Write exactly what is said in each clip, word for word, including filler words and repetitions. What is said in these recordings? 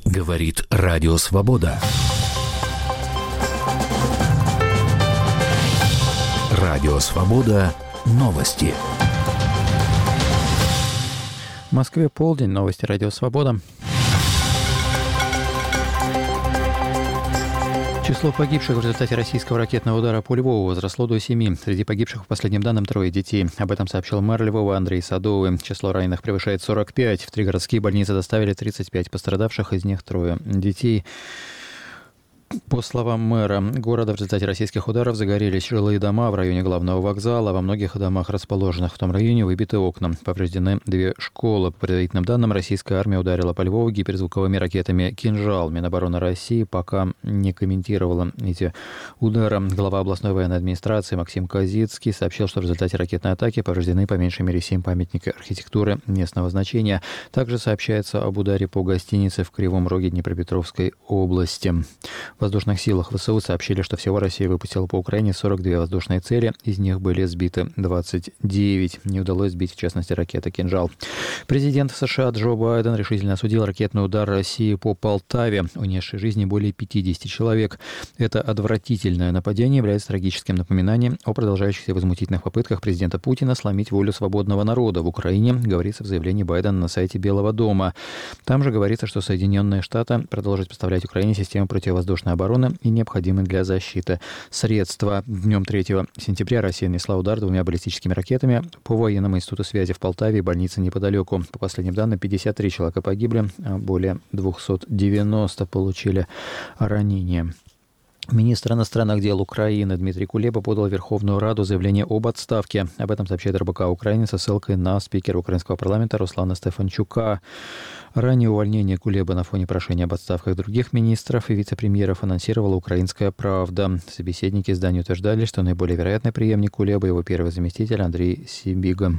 Говорит Радио Свобода. Радио Свобода. Новости. В Москве полдень. Новости Радио Свобода. Число погибших в результате российского ракетного удара по Львову возросло до семи. Среди погибших, по последним данным, трое детей. Об этом сообщил мэр Львова Андрей Садовый. Число раненых превышает сорок пять. В три городские больницы доставили тридцать пять пострадавших, из них трое детей. По словам мэра города, в результате российских ударов загорелись жилые дома в районе главного вокзала. Во многих домах, расположенных в том районе, выбиты окна. Повреждены две школы. По предварительным данным, российская армия ударила по Львову гиперзвуковыми ракетами «Кинжал». Минобороны России пока не комментировала эти удары. Глава областной военной администрации Максим Козицкий сообщил, что в результате ракетной атаки повреждены по меньшей мере семь памятников архитектуры местного значения. Также сообщается об ударе по гостинице в Кривом Роге Днепропетровской области. В воздушных силах ВСУ сообщили, что всего Россия выпустила по Украине сорок две воздушные цели, из них были сбиты двадцать девять. Не удалось сбить, в частности, ракеты «Кинжал». Президент США Джо Байден решительно осудил ракетный удар России по Полтаве, унесший жизни более пятидесяти человек. Это отвратительное нападение является трагическим напоминанием о продолжающихся возмутительных попытках президента Путина сломить волю свободного народа в Украине, говорится в заявлении Байдена на сайте Белого дома. Там же говорится, что Соединенные Штаты продолжат поставлять Украине системы противовоздушной обороны и необходимые для защиты средства. Днем третьего сентября Россия нанесла удар двумя баллистическими ракетами по военному институту связи в Полтаве и больнице неподалеку. По последним данным, пятьдесят три человека погибли, а более двести девяносто получили ранения. Министр иностранных дел Украины Дмитрий Кулеба подал в Верховную Раду заявление об отставке. Об этом сообщает РБК Украины со ссылкой на спикера украинского парламента Руслана Стефанчука. Ранее увольнение Кулебы на фоне прошения об отставках других министров и вице-премьеров анонсировала «Украинская правда». Собеседники издания утверждали, что наиболее вероятный преемник Кулебы – его первый заместитель Андрей Сибига.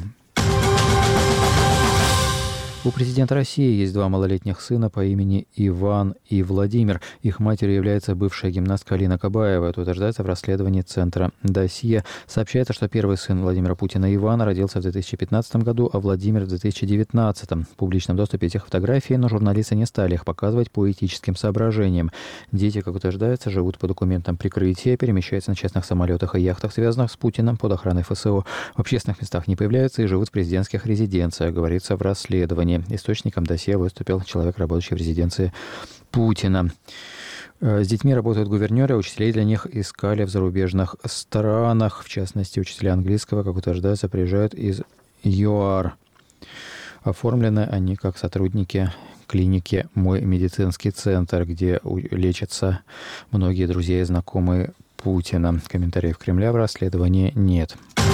У президента России есть два малолетних сына по имени Иван и Владимир. Их матерью является бывшая гимнастка Алина Кабаева. Это утверждается в расследовании Центра «Досье». Сообщается, что первый сын Владимира Путина Иван родился в две тысячи пятнадцатом году, а Владимир в две тысячи девятнадцатом. В публичном доступе этих фотографий, но журналисты не стали их показывать по этическим соображениям. Дети, как утверждается, живут по документам прикрытия, перемещаются на частных самолетах и яхтах, связанных с Путиным, под охраной ФСО. В общественных местах не появляются и живут в президентских резиденциях, говорится в расследовании. Источником досье выступил человек, работающий в резиденции Путина. С детьми работают гувернеры, учителей для них искали в зарубежных странах. В частности, учителя английского, как утверждается, приезжают из ЮАР. Оформлены они как сотрудники клиники «Мой медицинский центр», где лечатся многие друзья и знакомые Путина. Комментариев Кремля в расследовании нет.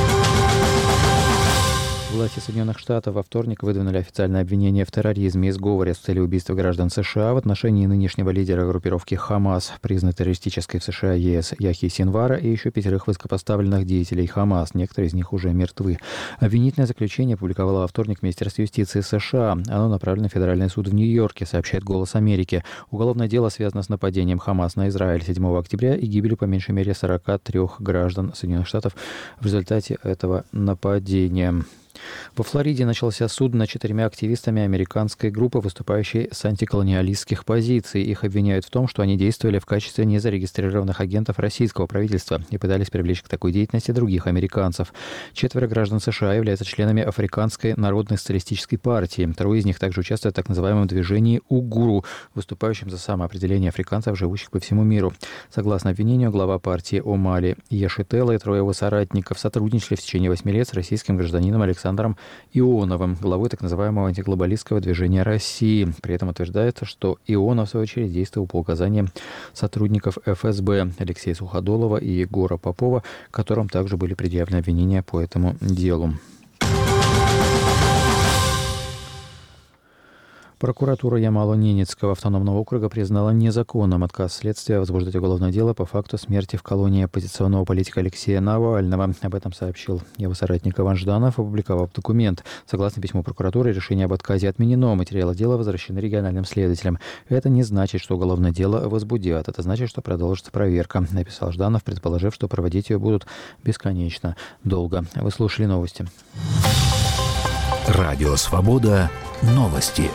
Власти Соединенных Штатов во вторник выдвинули официальное обвинение в терроризме и сговоре с целью убийства граждан США в отношении нынешнего лидера группировки «Хамас», признанной террористической в США и ЕС Яхьи Синвара, и еще пятерых высокопоставленных деятелей «Хамас». Некоторые из них уже мертвы. Обвинительное заключение опубликовало во вторник Министерство юстиции США. Оно направлено в Федеральный суд в Нью-Йорке, сообщает «Голос Америки». Уголовное дело связано с нападением «Хамас» на Израиль седьмого октября и гибелью по меньшей мере сорока трёх граждан Соединенных Штатов в результате этого нападения. Во Флориде начался суд над четырьмя активистами американской группы, выступающей с антиколониалистских позиций. Их обвиняют в том, что они действовали в качестве незарегистрированных агентов российского правительства и пытались привлечь к такой деятельности других американцев. Четверо граждан США являются членами Африканской народной социалистической партии. Трое из них также участвуют в так называемом движении «Угуру», выступающем за самоопределение африканцев, живущих по всему миру. Согласно обвинению, глава партии Омали Яшителла и трое его соратников сотрудничали в течение восьми лет с российским гражданином Александром Александром Ионовым, главой так называемого антиглобалистского движения России. При этом утверждается, что Ионов, в свою очередь, действовал по указаниям сотрудников эф эс бэ Алексея Суходолова и Егора Попова, которым также были предъявлены обвинения по этому делу. Прокуратура Ямало-Ненецкого автономного округа признала незаконным отказ следствия возбуждать уголовное дело по факту смерти в колонии оппозиционного политика Алексея Навального. Об этом сообщил его соратник Иван Жданов, опубликовав документ. Согласно письму прокуратуры, решение об отказе отменено. Материалы дела возвращены региональным следователям. Это не значит, что уголовное дело возбудят. Это значит, что продолжится проверка, написал Жданов, предположив, что проводить ее будут бесконечно долго. Вы слушали новости. Радио «Свобода». Новости.